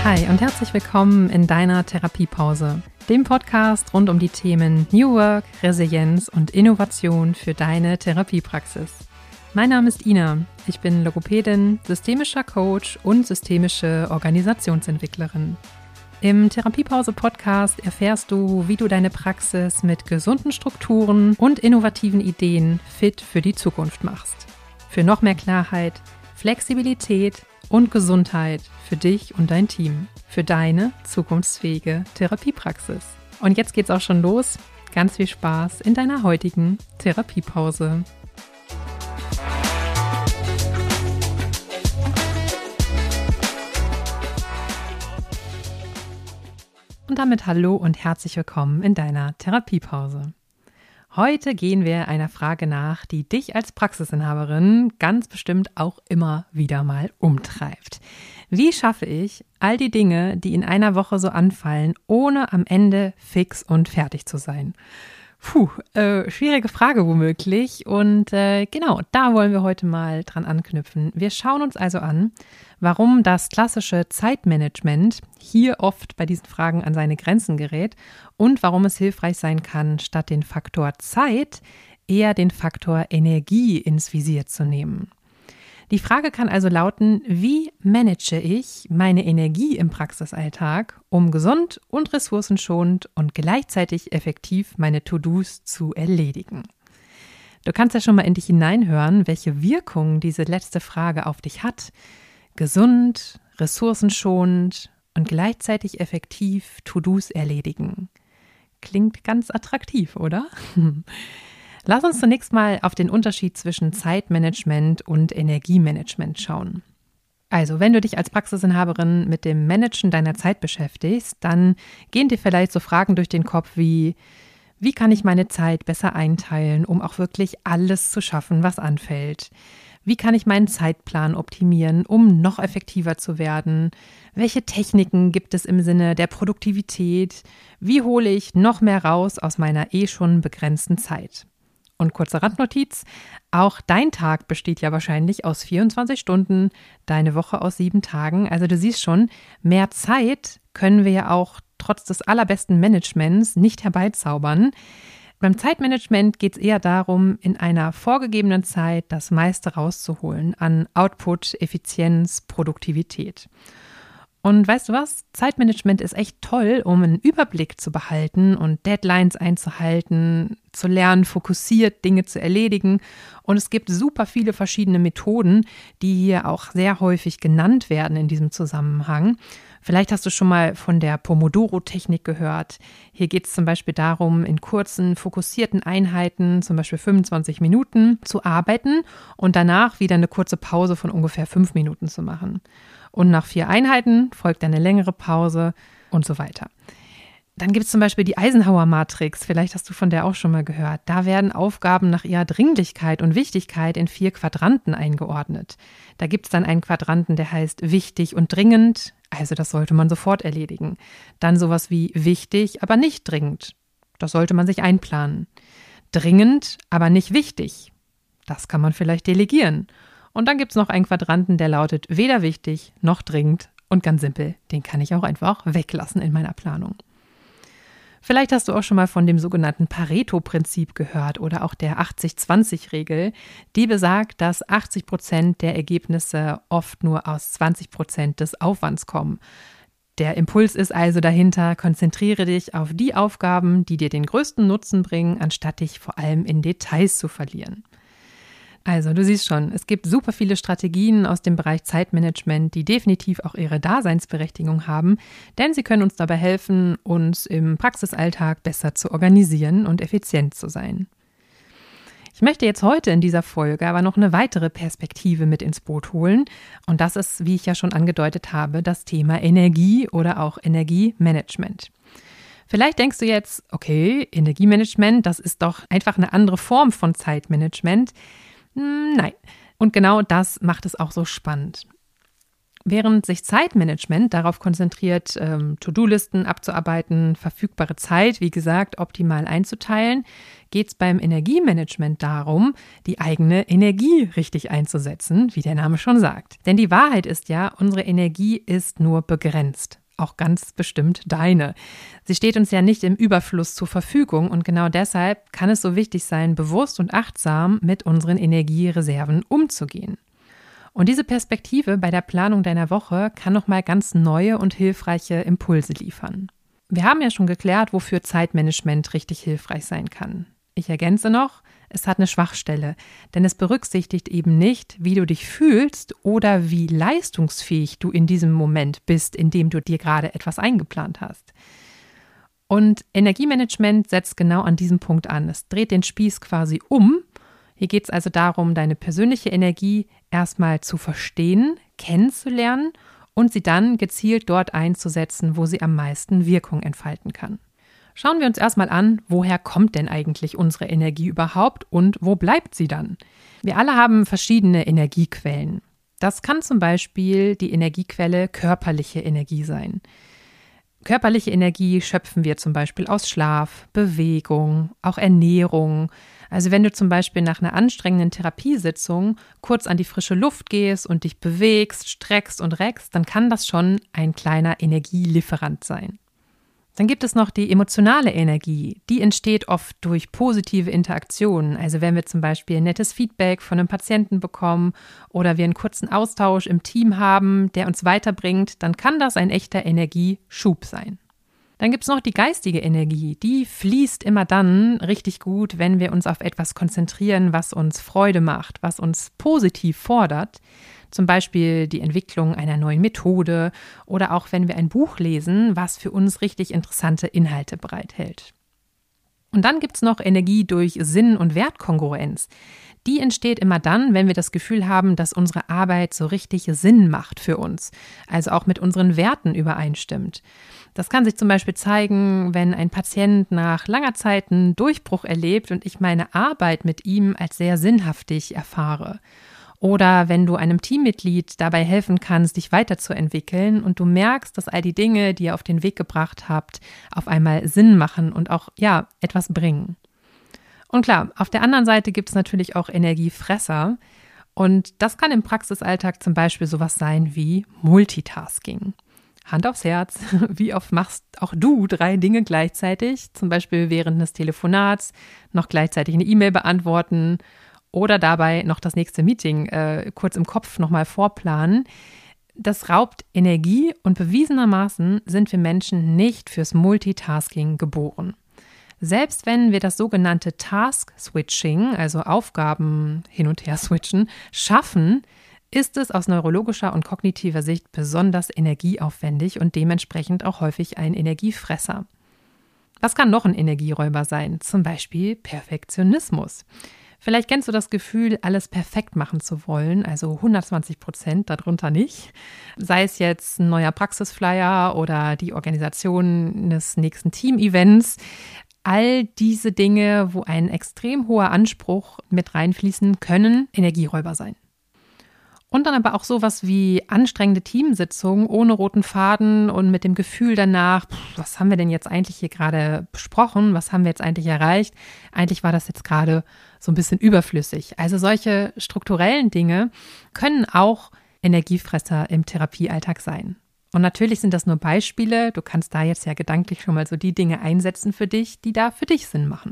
Hi und herzlich willkommen in deiner Therapiepause, dem Podcast rund um die Themen New Work, Resilienz und Innovation für deine Therapiepraxis. Mein Name ist Ina, ich bin Logopädin, systemischer Coach und systemische Organisationsentwicklerin. Im Therapiepause-Podcast erfährst du, wie du deine Praxis mit gesunden Strukturen und innovativen Ideen fit für die Zukunft machst. Für noch mehr Klarheit, Flexibilität und Gesundheit für dich und dein Team, für deine zukunftsfähige Therapiepraxis. Und jetzt geht's auch schon los. Ganz viel Spaß in deiner heutigen Therapiepause. Und damit hallo und herzlich willkommen in deiner Therapiepause. Heute gehen wir einer Frage nach, die dich als Praxisinhaberin ganz bestimmt auch immer wieder mal umtreibt. Wie schaffe ich all die Dinge, die in einer Woche so anfallen, ohne am Ende fix und fertig zu sein? Schwierige Frage womöglich und genau, da wollen wir heute mal dran anknüpfen. Wir schauen uns also an, warum das klassische Zeitmanagement hier oft bei diesen Fragen an seine Grenzen gerät und warum es hilfreich sein kann, statt den Faktor Zeit eher den Faktor Energie ins Visier zu nehmen. Die Frage kann also lauten, wie manage ich meine Energie im Praxisalltag, um gesund und ressourcenschonend und gleichzeitig effektiv meine To-Dos zu erledigen? Du kannst ja schon mal in dich hineinhören, welche Wirkung diese letzte Frage auf dich hat. Gesund, ressourcenschonend und gleichzeitig effektiv To-Dos erledigen. Klingt ganz attraktiv, oder? Lass uns zunächst mal auf den Unterschied zwischen Zeitmanagement und Energiemanagement schauen. Also, wenn du dich als Praxisinhaberin mit dem Managen deiner Zeit beschäftigst, dann gehen dir vielleicht so Fragen durch den Kopf wie kann ich meine Zeit besser einteilen, um auch wirklich alles zu schaffen, was anfällt? Wie kann ich meinen Zeitplan optimieren, um noch effektiver zu werden? Welche Techniken gibt es im Sinne der Produktivität? Wie hole ich noch mehr raus aus meiner schon begrenzten Zeit? Und kurze Randnotiz, auch dein Tag besteht ja wahrscheinlich aus 24 Stunden, deine Woche aus 7 Tagen. Also du siehst schon, mehr Zeit können wir ja auch trotz des allerbesten Managements nicht herbeizaubern. Beim Zeitmanagement geht es eher darum, in einer vorgegebenen Zeit das meiste rauszuholen an Output, Effizienz, Produktivität. Und weißt du was? Zeitmanagement ist echt toll, um einen Überblick zu behalten und Deadlines einzuhalten, zu lernen, fokussiert Dinge zu erledigen. Und es gibt super viele verschiedene Methoden, die hier auch sehr häufig genannt werden in diesem Zusammenhang. Vielleicht hast du schon mal von der Pomodoro-Technik gehört. Hier geht es zum Beispiel darum, in kurzen, fokussierten Einheiten, zum Beispiel 25 Minuten, zu arbeiten und danach wieder eine kurze Pause von ungefähr 5 Minuten zu machen. Und nach 4 Einheiten folgt eine längere Pause und so weiter. Dann gibt es zum Beispiel die Eisenhower-Matrix, vielleicht hast du von der auch schon mal gehört. Da werden Aufgaben nach ihrer Dringlichkeit und Wichtigkeit in 4 Quadranten eingeordnet. Da gibt es dann einen Quadranten, der heißt wichtig und dringend, also das sollte man sofort erledigen. Dann sowas wie wichtig, aber nicht dringend, das sollte man sich einplanen. Dringend, aber nicht wichtig, das kann man vielleicht delegieren. Und dann gibt es noch einen Quadranten, der lautet weder wichtig noch dringend und ganz simpel, den kann ich auch einfach weglassen in meiner Planung. Vielleicht hast du auch schon mal von dem sogenannten Pareto-Prinzip gehört oder auch der 80-20-Regel, die besagt, dass 80% der Ergebnisse oft nur aus 20% des Aufwands kommen. Der Impuls ist also dahinter, konzentriere dich auf die Aufgaben, die dir den größten Nutzen bringen, anstatt dich vor allem in Details zu verlieren. Also du siehst schon, es gibt super viele Strategien aus dem Bereich Zeitmanagement, die definitiv auch ihre Daseinsberechtigung haben, denn sie können uns dabei helfen, uns im Praxisalltag besser zu organisieren und effizient zu sein. Ich möchte jetzt heute in dieser Folge aber noch eine weitere Perspektive mit ins Boot holen und das ist, wie ich ja schon angedeutet habe, das Thema Energie oder auch Energiemanagement. Vielleicht denkst du jetzt, okay, Energiemanagement, das ist doch einfach eine andere Form von Zeitmanagement. Nein. Und genau das macht es auch so spannend. Während sich Zeitmanagement darauf konzentriert, To-Do-Listen abzuarbeiten, verfügbare Zeit, wie gesagt, optimal einzuteilen, geht es beim Energiemanagement darum, die eigene Energie richtig einzusetzen, wie der Name schon sagt. Denn die Wahrheit ist ja, unsere Energie ist nur begrenzt. auch ganz bestimmt deine. Sie steht uns ja nicht im Überfluss zur Verfügung und genau deshalb kann es so wichtig sein, bewusst und achtsam mit unseren Energiereserven umzugehen. Und diese Perspektive bei der Planung deiner Woche kann nochmal ganz neue und hilfreiche Impulse liefern. Wir haben ja schon geklärt, wofür Zeitmanagement richtig hilfreich sein kann. Ich ergänze noch, es hat eine Schwachstelle, denn es berücksichtigt eben nicht, wie du dich fühlst oder wie leistungsfähig du in diesem Moment bist, in dem du dir gerade etwas eingeplant hast. Und Energiemanagement setzt genau an diesem Punkt an. Es dreht den Spieß quasi um. Hier geht es also darum, deine persönliche Energie erstmal zu verstehen, kennenzulernen und sie dann gezielt dort einzusetzen, wo sie am meisten Wirkung entfalten kann. Schauen wir uns erstmal an, woher kommt denn eigentlich unsere Energie überhaupt und wo bleibt sie dann? Wir alle haben verschiedene Energiequellen. Das kann zum Beispiel die Energiequelle körperliche Energie sein. Körperliche Energie schöpfen wir zum Beispiel aus Schlaf, Bewegung, auch Ernährung. Also wenn du zum Beispiel nach einer anstrengenden Therapiesitzung kurz an die frische Luft gehst und dich bewegst, streckst und reckst, dann kann das schon ein kleiner Energielieferant sein. Dann gibt es noch die emotionale Energie. Die entsteht oft durch positive Interaktionen. Also wenn wir zum Beispiel ein nettes Feedback von einem Patienten bekommen oder wir einen kurzen Austausch im Team haben, der uns weiterbringt, dann kann das ein echter Energieschub sein. Dann gibt es noch die geistige Energie. Die fließt immer dann richtig gut, wenn wir uns auf etwas konzentrieren, was uns Freude macht, was uns positiv fordert. Zum Beispiel die Entwicklung einer neuen Methode oder auch wenn wir ein Buch lesen, was für uns richtig interessante Inhalte bereithält. Und dann gibt es noch Energie durch Sinn- und Wertkongruenz. Die entsteht immer dann, wenn wir das Gefühl haben, dass unsere Arbeit so richtig Sinn macht für uns, also auch mit unseren Werten übereinstimmt. Das kann sich zum Beispiel zeigen, wenn ein Patient nach langer Zeit einen Durchbruch erlebt und ich meine Arbeit mit ihm als sehr sinnhaftig erfahre. Oder wenn du einem Teammitglied dabei helfen kannst, dich weiterzuentwickeln und du merkst, dass all die Dinge, die ihr auf den Weg gebracht habt, auf einmal Sinn machen und auch, etwas bringen. Und klar, auf der anderen Seite gibt es natürlich auch Energiefresser und das kann im Praxisalltag zum Beispiel sowas sein wie Multitasking. Hand aufs Herz, wie oft machst auch du 3 Dinge gleichzeitig, zum Beispiel während des Telefonats noch gleichzeitig eine E-Mail beantworten oder dabei noch das nächste Meeting kurz im Kopf nochmal vorplanen. Das raubt Energie und bewiesenermaßen sind wir Menschen nicht fürs Multitasking geboren. Selbst wenn wir das sogenannte Task-Switching, also Aufgaben hin und her switchen, schaffen, ist es aus neurologischer und kognitiver Sicht besonders energieaufwendig und dementsprechend auch häufig ein Energiefresser. Was kann noch ein Energieräuber sein? Zum Beispiel Perfektionismus. Vielleicht kennst du das Gefühl, alles perfekt machen zu wollen, also 120%, darunter nicht. Sei es jetzt ein neuer Praxisflyer oder die Organisation des nächsten Team-Events. All diese Dinge, wo ein extrem hoher Anspruch mit reinfließen, können Energieräuber sein. Und dann aber auch sowas wie anstrengende Teamsitzungen ohne roten Faden und mit dem Gefühl danach, was haben wir denn jetzt eigentlich hier gerade besprochen, was haben wir jetzt eigentlich erreicht? Eigentlich war das jetzt gerade so ein bisschen überflüssig. Also solche strukturellen Dinge können auch Energiefresser im Therapiealltag sein. Und natürlich sind das nur Beispiele, du kannst da jetzt ja gedanklich schon mal so die Dinge einsetzen für dich, die da für dich Sinn machen.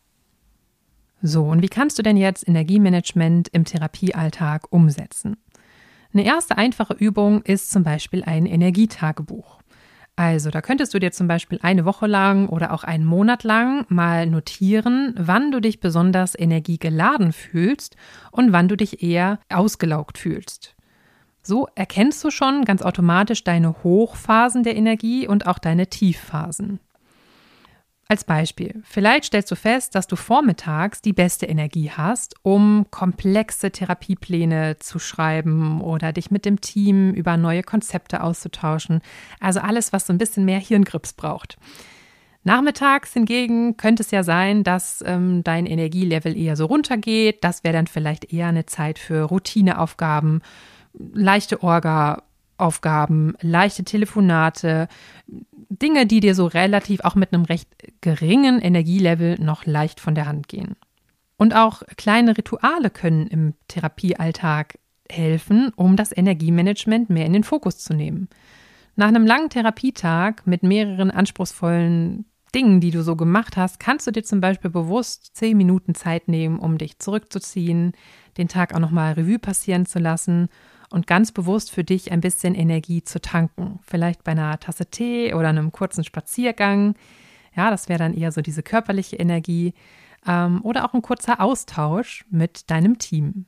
So, und wie kannst du denn jetzt Energiemanagement im Therapiealltag umsetzen? Eine erste einfache Übung ist zum Beispiel ein Energietagebuch. Also da könntest du dir zum Beispiel eine Woche lang oder auch einen Monat lang mal notieren, wann du dich besonders energiegeladen fühlst und wann du dich eher ausgelaugt fühlst. So erkennst du schon ganz automatisch deine Hochphasen der Energie und auch deine Tiefphasen. Als Beispiel, vielleicht stellst du fest, dass du vormittags die beste Energie hast, um komplexe Therapiepläne zu schreiben oder dich mit dem Team über neue Konzepte auszutauschen. Also alles, was so ein bisschen mehr Hirngrips braucht. Nachmittags hingegen könnte es ja sein, dass dein Energielevel eher so runtergeht. Das wäre dann vielleicht eher eine Zeit für Routineaufgaben, leichte Orga-Aufgaben, leichte Telefonate, Dinge, die dir so relativ auch mit einem recht geringen Energielevel noch leicht von der Hand gehen. Und auch kleine Rituale können im Therapiealltag helfen, um das Energiemanagement mehr in den Fokus zu nehmen. Nach einem langen Therapietag mit mehreren anspruchsvollen Dingen, die du so gemacht hast, kannst du dir zum Beispiel bewusst 10 Minuten Zeit nehmen, um dich zurückzuziehen, den Tag auch nochmal Revue passieren zu lassen und ganz bewusst für dich ein bisschen Energie zu tanken. Vielleicht bei einer Tasse Tee oder einem kurzen Spaziergang. Ja, das wäre dann eher so diese körperliche Energie. Oder auch ein kurzer Austausch mit deinem Team.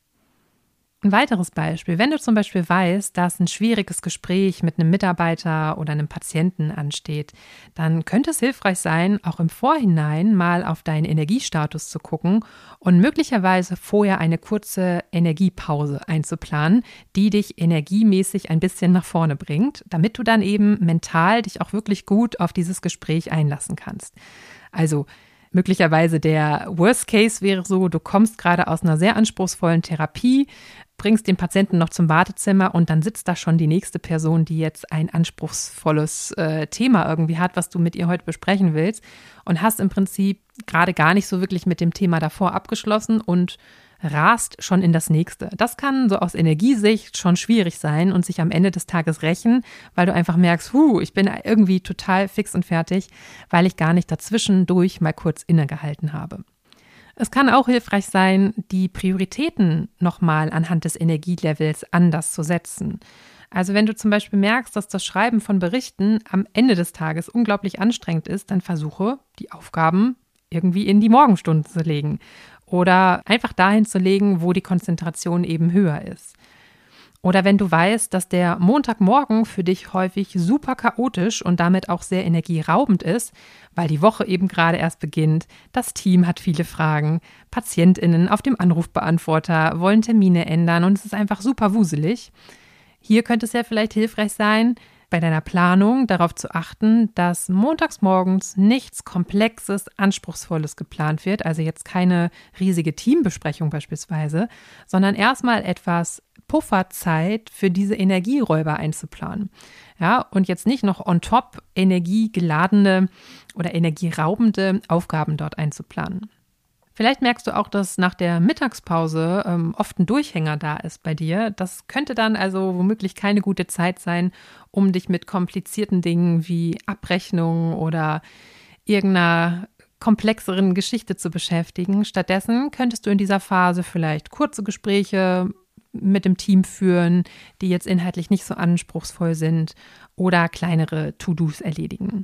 Ein weiteres Beispiel, wenn du zum Beispiel weißt, dass ein schwieriges Gespräch mit einem Mitarbeiter oder einem Patienten ansteht, dann könnte es hilfreich sein, auch im Vorhinein mal auf deinen Energiestatus zu gucken und möglicherweise vorher eine kurze Energiepause einzuplanen, die dich energiemäßig ein bisschen nach vorne bringt, damit du dann eben mental dich auch wirklich gut auf dieses Gespräch einlassen kannst. Also möglicherweise der Worst Case wäre so, du kommst gerade aus einer sehr anspruchsvollen Therapie, bringst den Patienten noch zum Wartezimmer und dann sitzt da schon die nächste Person, die jetzt ein anspruchsvolles Thema irgendwie hat, was du mit ihr heute besprechen willst und hast im Prinzip gerade gar nicht so wirklich mit dem Thema davor abgeschlossen und rast schon in das nächste. Das kann so aus Energiesicht schon schwierig sein und sich am Ende des Tages rächen, weil du einfach merkst, ich bin irgendwie total fix und fertig, weil ich gar nicht dazwischendurch mal kurz innegehalten habe. Es kann auch hilfreich sein, die Prioritäten nochmal anhand des Energielevels anders zu setzen. Also wenn du zum Beispiel merkst, dass das Schreiben von Berichten am Ende des Tages unglaublich anstrengend ist, dann versuche, die Aufgaben irgendwie in die Morgenstunden zu legen oder einfach dahin zu legen, wo die Konzentration eben höher ist. Oder wenn du weißt, dass der Montagmorgen für dich häufig super chaotisch und damit auch sehr energieraubend ist, weil die Woche eben gerade erst beginnt, das Team hat viele Fragen, PatientInnen auf dem Anrufbeantworter wollen Termine ändern und es ist einfach super wuselig. Hier könnte es ja vielleicht hilfreich sein, bei deiner Planung darauf zu achten, dass montags morgens nichts Komplexes, Anspruchsvolles geplant wird, also jetzt keine riesige Teambesprechung beispielsweise, sondern erstmal etwas Pufferzeit für diese Energieräuber einzuplanen. Ja, und jetzt nicht noch on top energiegeladene oder energieraubende Aufgaben dort einzuplanen. Vielleicht merkst du auch, dass nach der Mittagspause oft ein Durchhänger da ist bei dir. Das könnte dann also womöglich keine gute Zeit sein, um dich mit komplizierten Dingen wie Abrechnungen oder irgendeiner komplexeren Geschichte zu beschäftigen. Stattdessen könntest du in dieser Phase vielleicht kurze Gespräche mit dem Team führen, die jetzt inhaltlich nicht so anspruchsvoll sind oder kleinere To-Dos erledigen.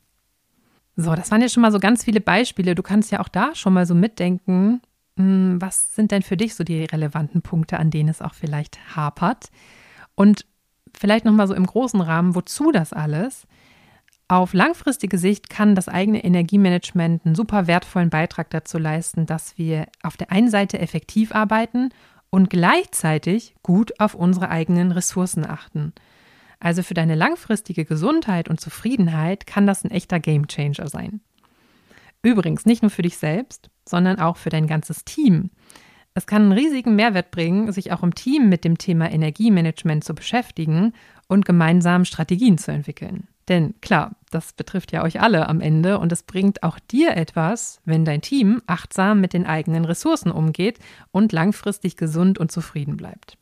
So, das waren ja schon mal so ganz viele Beispiele. Du kannst ja auch da schon mal so mitdenken, was sind denn für dich so die relevanten Punkte, an denen es auch vielleicht hapert? Und vielleicht nochmal so im großen Rahmen, wozu das alles? Auf langfristige Sicht kann das eigene Energiemanagement einen super wertvollen Beitrag dazu leisten, dass wir auf der einen Seite effektiv arbeiten und gleichzeitig gut auf unsere eigenen Ressourcen achten. Also für deine langfristige Gesundheit und Zufriedenheit kann das ein echter Gamechanger sein. Übrigens nicht nur für dich selbst, sondern auch für dein ganzes Team. Es kann einen riesigen Mehrwert bringen, sich auch im Team mit dem Thema Energiemanagement zu beschäftigen und gemeinsam Strategien zu entwickeln. Denn klar, das betrifft ja euch alle am Ende und es bringt auch dir etwas, wenn dein Team achtsam mit den eigenen Ressourcen umgeht und langfristig gesund und zufrieden bleibt.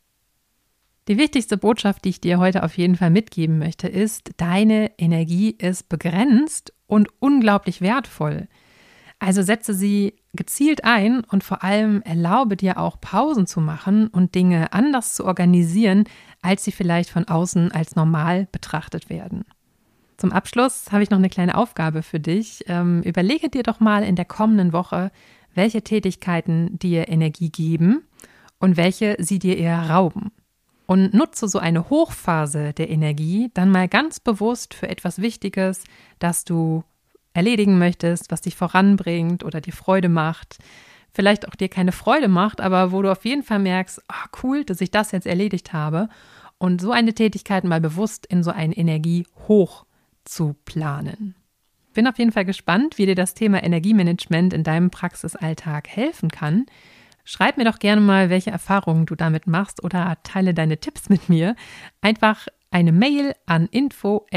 Die wichtigste Botschaft, die ich dir heute auf jeden Fall mitgeben möchte, ist, deine Energie ist begrenzt und unglaublich wertvoll. Also setze sie gezielt ein und vor allem erlaube dir auch Pausen zu machen und Dinge anders zu organisieren, als sie vielleicht von außen als normal betrachtet werden. Zum Abschluss habe ich noch eine kleine Aufgabe für dich. Überlege dir doch mal in der kommenden Woche, welche Tätigkeiten dir Energie geben und welche sie dir eher rauben. Und nutze so eine Hochphase der Energie dann mal ganz bewusst für etwas Wichtiges, das du erledigen möchtest, was dich voranbringt oder dir Freude macht. Vielleicht auch dir keine Freude macht, aber wo du auf jeden Fall merkst, cool, dass ich das jetzt erledigt habe. Und so eine Tätigkeit mal bewusst in so einen Energiehoch zu planen. Bin auf jeden Fall gespannt, wie dir das Thema Energiemanagement in deinem Praxisalltag helfen kann. Schreib mir doch gerne mal, welche Erfahrungen du damit machst oder teile deine Tipps mit mir. Einfach eine Mail an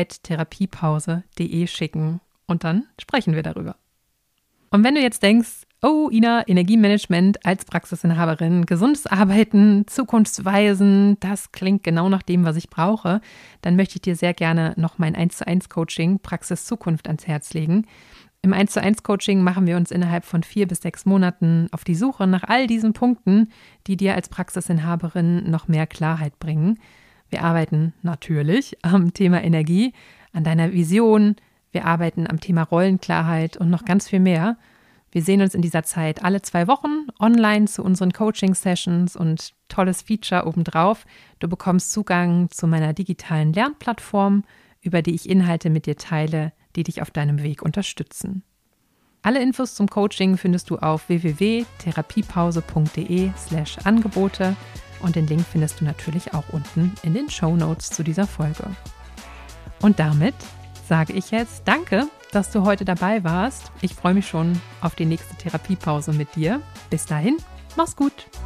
info@therapiepause.de schicken und dann sprechen wir darüber. Und wenn du jetzt denkst, Oh, Ina, Energiemanagement als Praxisinhaberin, gesundes Arbeiten, Zukunftsweisen, das klingt genau nach dem, was ich brauche. Dann möchte ich dir sehr gerne noch mein 1:1 Coaching Praxis Zukunft ans Herz legen. Im 1:1 Coaching machen wir uns innerhalb von 4 bis 6 Monaten auf die Suche nach all diesen Punkten, die dir als Praxisinhaberin noch mehr Klarheit bringen. Wir arbeiten natürlich am Thema Energie, an deiner Vision, wir arbeiten am Thema Rollenklarheit und noch ganz viel mehr. Wir sehen uns in dieser Zeit alle 2 Wochen online zu unseren Coaching-Sessions und tolles Feature obendrauf. Du bekommst Zugang zu meiner digitalen Lernplattform, über die ich Inhalte mit dir teile, die dich auf deinem Weg unterstützen. Alle Infos zum Coaching findest du auf www.therapiepause.de/Angebote und den Link findest du natürlich auch unten in den Shownotes zu dieser Folge. Und damit sage ich jetzt Danke, dass du heute dabei warst. Ich freue mich schon auf die nächste Therapiepause mit dir. Bis dahin, mach's gut.